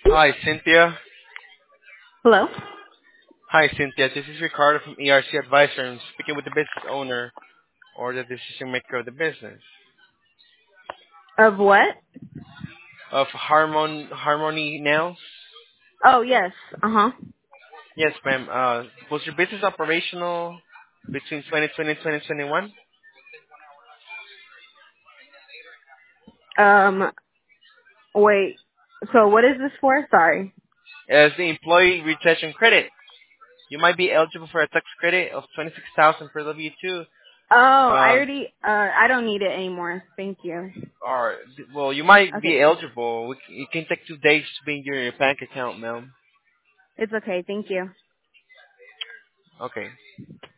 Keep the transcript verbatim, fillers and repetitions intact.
Hi, Cynthia. Hello? Hi, Cynthia. This is Ricardo from E R C Advisor. I'm speaking with the business owner or the decision maker of the business Of what? of Harmon Harmony Nails. Oh, yes. Uh-huh. Yes, ma'am. Uh, was your business operational between twenty twenty and twenty twenty-one? Um, wait. So what is this for? Sorry. As the employee retention credit, you might be eligible for a tax credit of twenty-six thousand per W two. Oh, I Um, already, uh, I don't need it anymore. Thank you. or well, you might Okay. be eligible. We c- It can take two days to be in your bank account, ma'am. It's okay. Thank you. Okay.